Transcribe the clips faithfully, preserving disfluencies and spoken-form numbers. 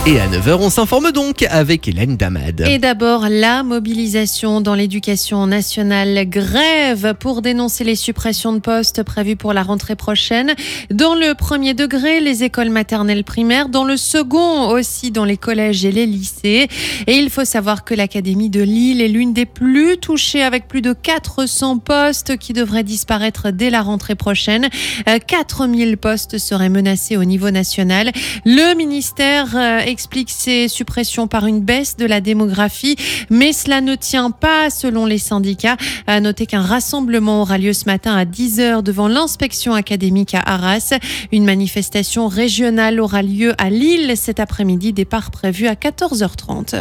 Et à neuf heures, on s'informe donc avec Hélène Damad. Et d'abord, la mobilisation dans l'éducation nationale. Grève pour dénoncer les suppressions de postes prévues pour la rentrée prochaine. Dans le premier degré, les écoles maternelles primaires. Dans le second, aussi dans les collèges et les lycées. Et il faut savoir que l'Académie de Lille est l'une des plus touchées avec plus de quatre cents postes qui devraient disparaître dès la rentrée prochaine. quatre mille postes seraient menacés au niveau national. Le ministère explique ces suppressions par une baisse de la démographie, mais cela ne tient pas selon les syndicats. À noter qu'un rassemblement aura lieu ce matin à dix heures devant l'inspection académique à Arras. Une manifestation régionale aura lieu à Lille cet après-midi, départ prévu à quatorze heures trente.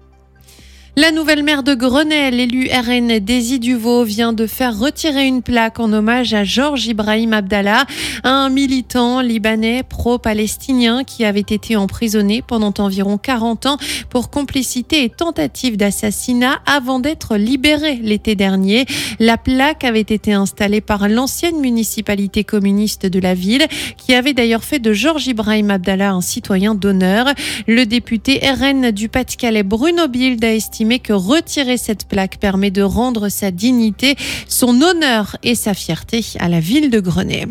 La nouvelle maire de Grenelle, élue R N Daisy Duvaux, vient de faire retirer une plaque en hommage à Georges Ibrahim Abdallah, un militant libanais pro-palestinien qui avait été emprisonné pendant environ quarante ans pour complicité et tentative d'assassinat avant d'être libéré l'été dernier. La plaque avait été installée par l'ancienne municipalité communiste de la ville, qui avait d'ailleurs fait de Georges Ibrahim Abdallah un citoyen d'honneur. Le député R N du Pas-de-Calais, Bruno Bild, a estimé que retirer cette plaque permet de rendre sa dignité, son honneur et sa fierté à la ville de Grenelle.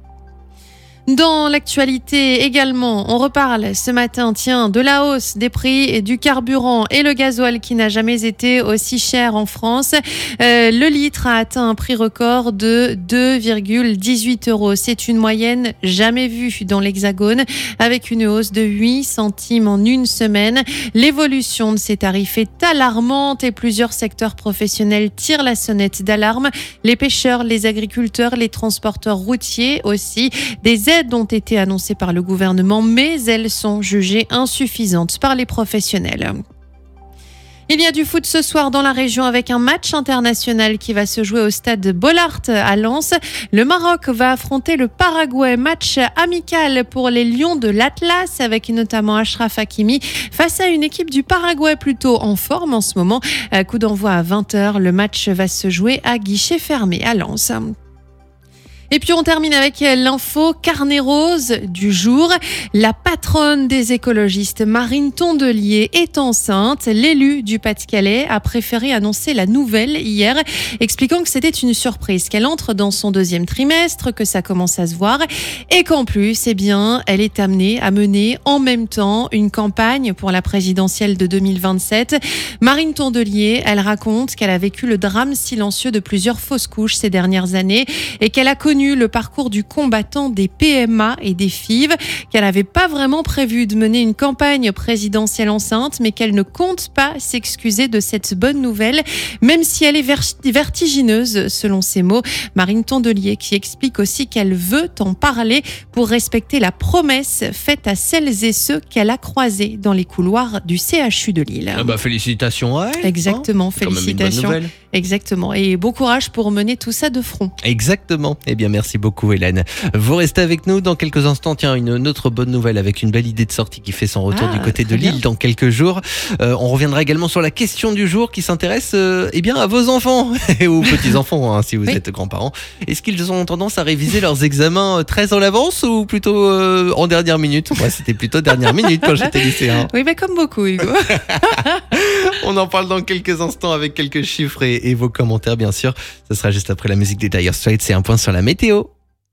Dans l'actualité également, on reparle ce matin, tiens, de la hausse des prix du carburant et le gasoil qui n'a jamais été aussi cher en France. Euh, le litre a atteint un prix record de deux virgule dix-huit euros. C'est une moyenne jamais vue dans l'Hexagone, avec une hausse de huit centimes en une semaine. L'évolution de ces tarifs est alarmante et plusieurs secteurs professionnels tirent la sonnette d'alarme. Les pêcheurs, les agriculteurs, les transporteurs routiers aussi. Des aides ont été annoncées par le gouvernement, mais elles sont jugées insuffisantes par les professionnels. Il y a du foot ce soir dans la région avec un match international qui va se jouer au stade Bollaert à Lens. Le Maroc va affronter le Paraguay, match amical pour les Lions de l'Atlas avec notamment Achraf Hakimi face à une équipe du Paraguay plutôt en forme en ce moment. Coup d'envoi à vingt heures, le match va se jouer à guichet fermé à Lens. Et puis on termine avec l'info carnet rose du jour. La patronne des écologistes, Marine Tondelier, est enceinte. L'élu du Pas-de-Calais a préféré annoncer la nouvelle hier, expliquant que c'était une surprise, qu'elle entre dans son deuxième trimestre, que ça commence à se voir et qu'en plus, eh bien, elle est amenée à mener en même temps une campagne pour la présidentielle de deux mille vingt-sept. Marine Tondelier, elle raconte qu'elle a vécu le drame silencieux de plusieurs fausses couches ces dernières années et qu'elle a connu le parcours du combattant des P M A et des F I V, qu'elle n'avait pas vraiment prévu de mener une campagne présidentielle enceinte, mais qu'elle ne compte pas s'excuser de cette bonne nouvelle, même si elle est vertigineuse, selon ses mots. Marine Tondelier qui explique aussi qu'elle veut en parler pour respecter la promesse faite à celles et ceux qu'elle a croisés dans les couloirs du C H U de Lille. Ah bah félicitations à elle. Exactement, hein, félicitations. Exactement, et bon courage pour mener tout ça de front. Exactement. Eh bien, merci beaucoup Hélène. Vous restez avec nous dans quelques instants. Tiens, une autre bonne nouvelle avec une belle idée de sortie qui fait son retour ah, du côté de bien. Lille dans quelques jours. Euh, on reviendra également sur la question du jour qui s'intéresse euh, eh bien, à vos enfants ou petits-enfants hein, si vous oui. êtes grands-parents. Est-ce qu'ils ont tendance à réviser leurs examens très en avance ou plutôt euh, en dernière minute? Moi, c'était plutôt dernière minute quand j'étais lycéen. Oui, mais comme beaucoup, Hugo. On en parle dans quelques instants avec quelques chiffres et, et vos commentaires, bien sûr. Ce sera juste après la musique des Dire Straits. C'est un point sur la météo.